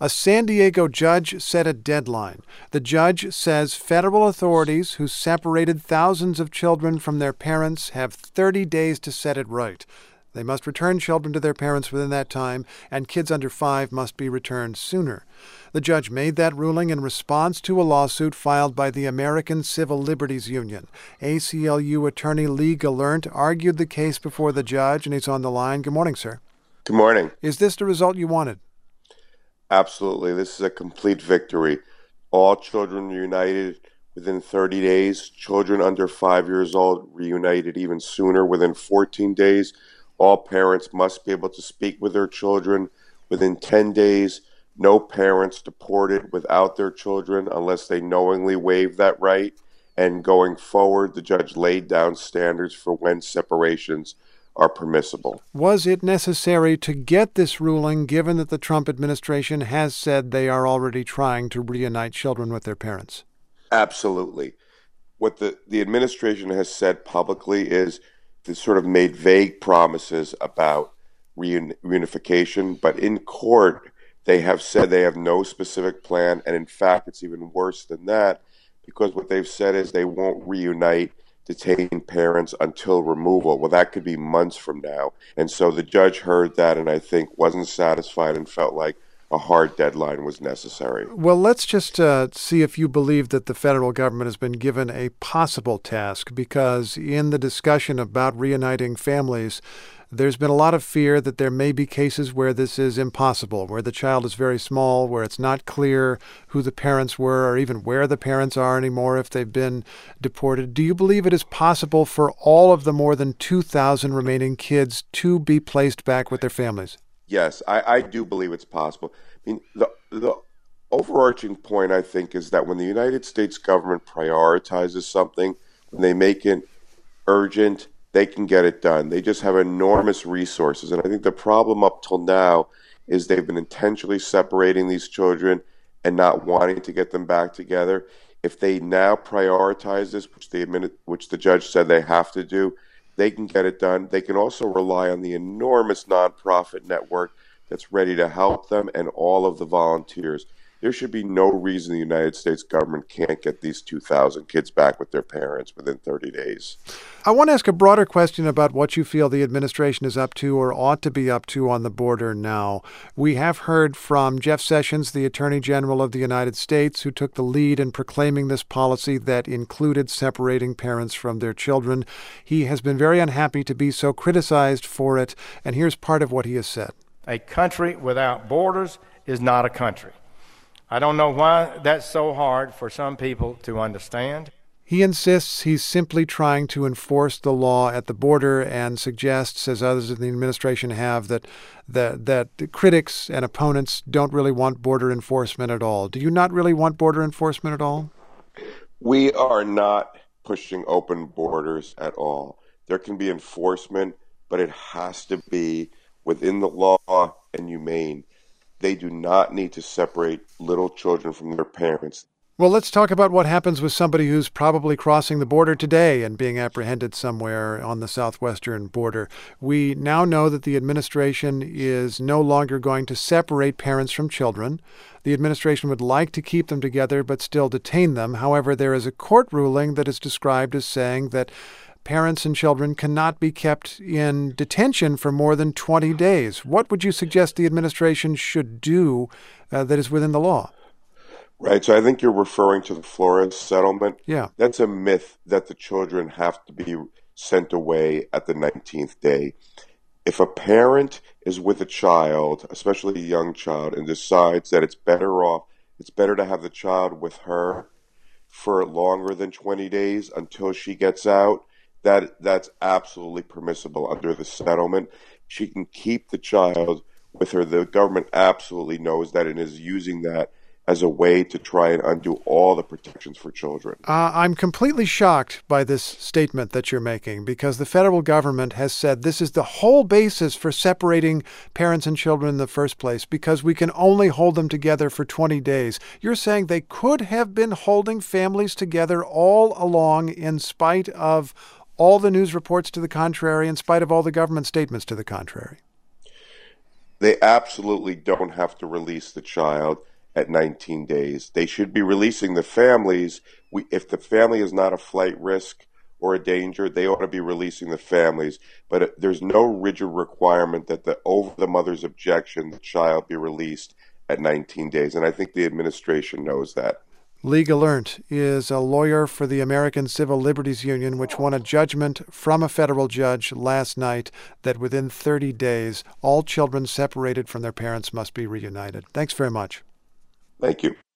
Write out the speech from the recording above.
A San Diego judge set a deadline. The judge says federal authorities who separated thousands of children from their parents have 30 days to set it right. They must return children to their parents within that time, and kids under 5 must be returned sooner. The judge made that ruling in response to a lawsuit filed by the American Civil Liberties Union. ACLU attorney Lee Gallant argued the case before the judge, and he's on the line. Good morning, sir. Good morning. Is this the result you wanted? Absolutely. This is a complete victory. All children reunited within 30 days. Children under 5 years old reunited even sooner, within 14 days. All parents must be able to speak with their children within 10 days. No parents deported without their children unless they knowingly waive that right. And going forward, the judge laid down standards for when separations are permissible. Was it necessary to get this ruling, given that the Trump administration has said they are already trying to reunite children with their parents? Absolutely. What the administration has said publicly is they sort of made vague promises about reunification, but in court they have said they have no specific plan, and in fact it's even worse than that, because what they've said is they won't reunite detained parents until removal. Well, that could be months from now. And so the judge heard that and I think wasn't satisfied and felt like a hard deadline was necessary. Well, let's just see if you believe that the federal government has been given a possible task, because in the discussion about reuniting families, there's been a lot of fear that there may be cases where this is impossible, where the child is very small, where it's not clear who the parents were or even where the parents are anymore if they've been deported. Do you believe it is possible for all of the more than 2,000 remaining kids to be placed back with their families? Yes, I do believe it's possible. I mean, the overarching point, I think, is that when the United States government prioritizes something, when they make it urgent, they can get it done. They just have enormous resources. And I think the problem up till now is they've been intentionally separating these children and not wanting to get them back together. If they now prioritize this, which the judge said they have to do, they can get it done. They can also rely on the enormous nonprofit network that's ready to help them and all of the volunteers. There should be no reason the United States government can't get these 2,000 kids back with their parents within 30 days. I want to ask a broader question about what you feel the administration is up to or ought to be up to on the border now. We have heard from Jeff Sessions, the Attorney General of the United States, who took the lead in proclaiming this policy that included separating parents from their children. He has been very unhappy to be so criticized for it, and here's part of what he has said. A country without borders is not a country. I don't know why that's so hard for some people to understand. He insists he's simply trying to enforce the law at the border and suggests, as others in the administration have, that the critics and opponents don't really want border enforcement at all. Do you not really want border enforcement at all? We are not pushing open borders at all. There can be enforcement, but it has to be within the law and humane. They do not need to separate little children from their parents. Well, let's talk about what happens with somebody who's probably crossing the border today and being apprehended somewhere on the southwestern border. We now know that the administration is no longer going to separate parents from children. The administration would like to keep them together but still detain them. However, there is a court ruling that is described as saying that parents and children cannot be kept in detention for more than 20 days. What would you suggest the administration should do that is within the law? Right. So I think you're referring to the Flores settlement. Yeah. That's a myth that the children have to be sent away at the 19th day. If a parent is with a child, especially a young child, and decides that it's better to have the child with her for longer than 20 days until she gets out, that's absolutely permissible under the settlement. She can keep the child with her. The government absolutely knows that and is using that as a way to try and undo all the protections for children. I'm completely shocked by this statement that you're making, because the federal government has said this is the whole basis for separating parents and children in the first place, because we can only hold them together for 20 days. You're saying they could have been holding families together all along in spite of all the news reports to the contrary, in spite of all the government statements to the contrary. They absolutely don't have to release the child at 19 days. They should be releasing the families. If the family is not a flight risk or a danger, they ought to be releasing the families. But there's no rigid requirement that over the mother's objection, the child be released at 19 days. And I think the administration knows that. Lee Gelernt is a lawyer for the American Civil Liberties Union, which won a judgment from a federal judge last night that within 30 days, all children separated from their parents must be reunited. Thanks very much. Thank you.